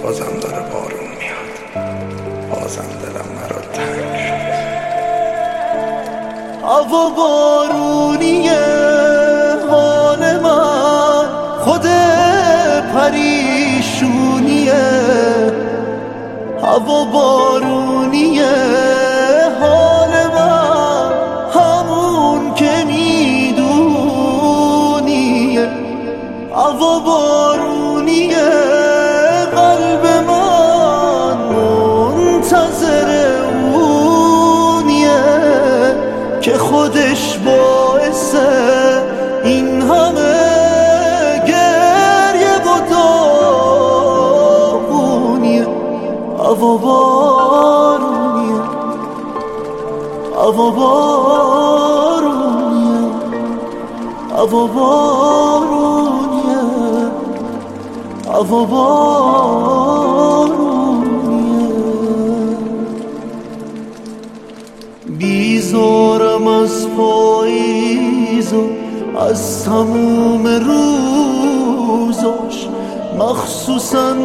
بازم داره بارون میاد، بازم دلم مرا تنگ شد. هوا بارونیه حال من، خود پریشونیه. هوا بارونیه حال من، همون که میدونیه. هوا بارونیه قلب من منتظر اونیه که خودش باعث این همه گریه و داغونیه. هوا بارونیه، هوا بارونیه، هوا بارونیه، هوا بارونیه. بیزارم از پاییز و از تموم روزاش، مخصوصا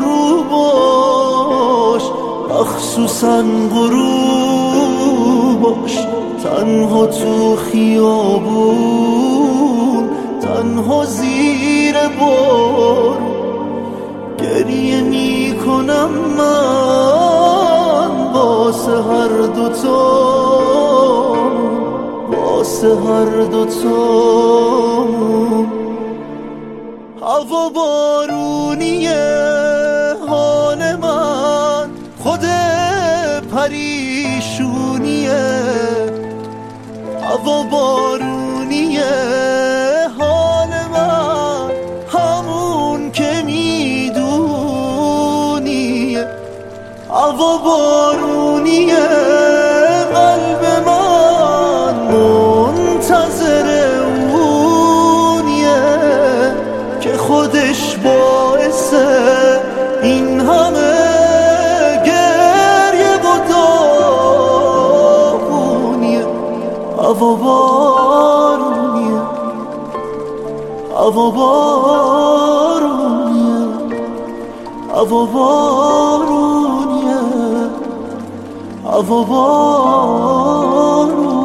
غروباش، مخصوصا غروباش. تنها تو خیابون، تنها زیر بارون گریه میکنم من واسه هر دوتا، واسه هر دوتا. هوا بارونیه حال من، خود پریشونیه. هوا بارونیه حال من، همون که میدونیه. هوا بارونیه قلب من منتظر اونیه که خودش باعث این همه گریه و داغونیه. هوا بارونیه، هوا بارونیه، هوا بارونیه، هوا بارونیه.